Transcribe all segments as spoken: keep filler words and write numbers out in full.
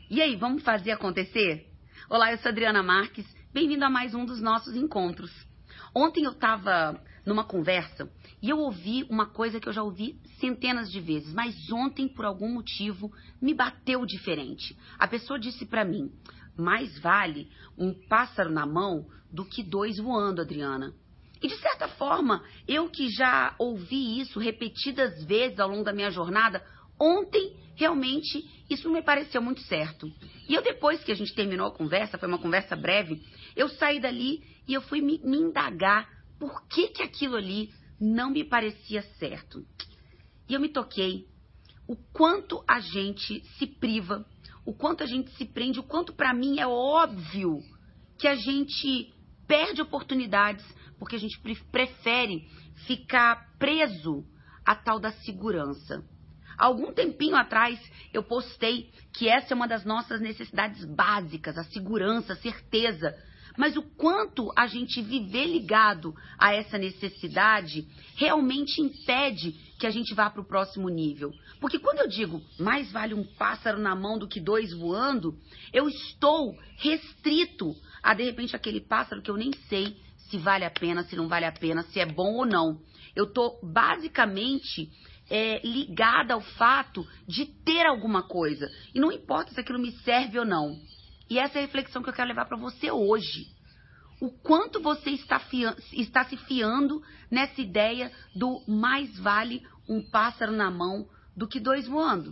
E aí, vamos fazer acontecer? Olá, eu sou Adriana Marques, bem-vindo a mais um dos nossos encontros. Ontem eu estava numa conversa e eu ouvi uma coisa que eu já ouvi centenas de vezes, mas ontem, por algum motivo, me bateu diferente. A pessoa disse para mim, mais vale um pássaro na mão do que dois voando, Adriana. E de certa forma, eu que já ouvi isso repetidas vezes ao longo da minha jornada, ontem, realmente, isso me pareceu muito certo. E eu, depois que a gente terminou a conversa, foi uma conversa breve, eu saí dali e eu fui me, me indagar por que que aquilo ali não me parecia certo. E eu me toquei o quanto a gente se priva, o quanto a gente se prende, o quanto para mim é óbvio que a gente perde oportunidades porque a gente prefere ficar preso à tal da segurança. Há algum tempinho atrás, eu postei que essa é uma das nossas necessidades básicas, a segurança, a certeza. Mas o quanto a gente viver ligado a essa necessidade realmente impede que a gente vá para o próximo nível. Porque quando eu digo mais vale um pássaro na mão do que dois voando, eu estou restrito a, de repente, aquele pássaro que eu nem sei se vale a pena, se não vale a pena, se é bom ou não. Eu estou basicamente é, ligada ao fato de ter alguma coisa. E não importa se aquilo me serve ou não. E essa é a reflexão que eu quero levar para você hoje. O quanto você está, fia- está se fiando nessa ideia do mais vale um pássaro na mão do que dois voando.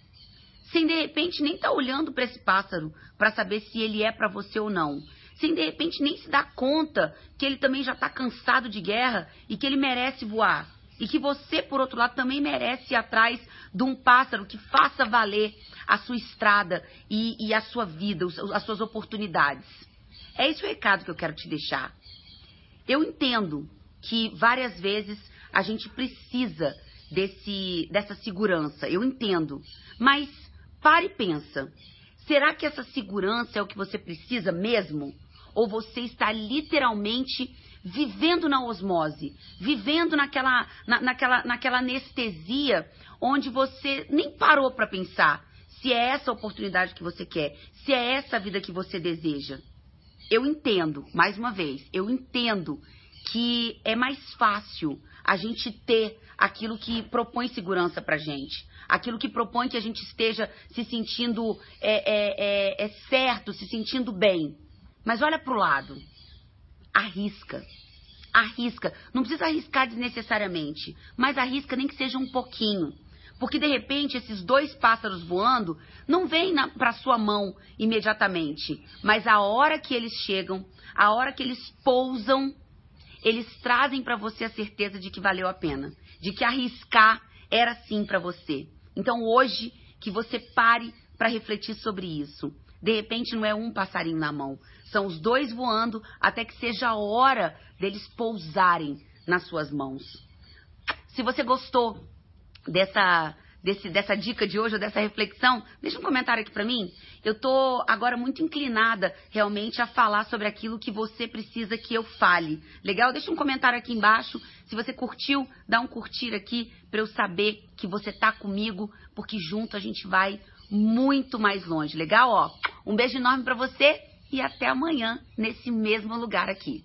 Sem de repente nem estar olhando para esse pássaro para saber se ele é para você ou não. Sem de repente nem se dar conta que ele também já está cansado de guerra e que ele merece voar. E que você, por outro lado, também merece ir atrás de um pássaro que faça valer a sua estrada e, e a sua vida, as suas oportunidades. É esse o recado que eu quero te deixar. Eu entendo que várias vezes a gente precisa desse, dessa segurança. Eu entendo. Mas pare e pensa. Será que essa segurança é o que você precisa mesmo? Ou você está literalmente vivendo na osmose, vivendo naquela, na, naquela, naquela anestesia onde você nem parou para pensar se é essa a oportunidade que você quer, se é essa a vida que você deseja. Eu entendo, mais uma vez, eu entendo que é mais fácil a gente ter aquilo que propõe segurança pra gente, aquilo que propõe que a gente esteja se sentindo é, é, é, é certo, se sentindo bem. Mas olha pro lado, arrisca, arrisca, não precisa arriscar desnecessariamente, mas arrisca nem que seja um pouquinho. Porque, de repente, esses dois pássaros voando não vêm para sua mão imediatamente. Mas a hora que eles chegam, a hora que eles pousam, eles trazem para você a certeza de que valeu a pena. De que arriscar era sim para você. Então, hoje, que você pare para refletir sobre isso. De repente, não é um passarinho na mão. São os dois voando até que seja a hora deles pousarem nas suas mãos. Se você gostou Dessa, desse, dessa dica de hoje, ou dessa reflexão, deixa um comentário aqui pra mim. Eu tô agora muito inclinada realmente a falar sobre aquilo que você precisa que eu fale. Legal? Deixa um comentário aqui embaixo. Se você curtiu, dá um curtir aqui pra eu saber que você tá comigo, porque junto a gente vai muito mais longe. Legal? Ó, um beijo enorme pra você e até amanhã nesse mesmo lugar aqui.